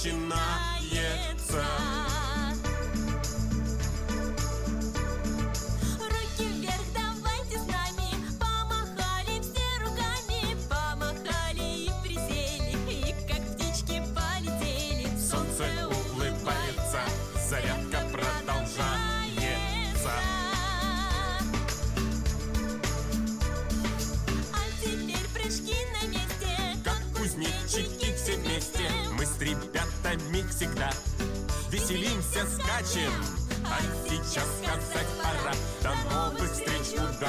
начинается. Руки вверх, давайте с нами. Помахали все руками, помахали и присели, и как птички полетели. Солнце улыбается, зарядка продолжается. А теперь прыжки на месте, Как кузнечики все вместе, мы с ребятами всегда веселимся, скачем. А сейчас сказать пора, до новых встреч, удачи!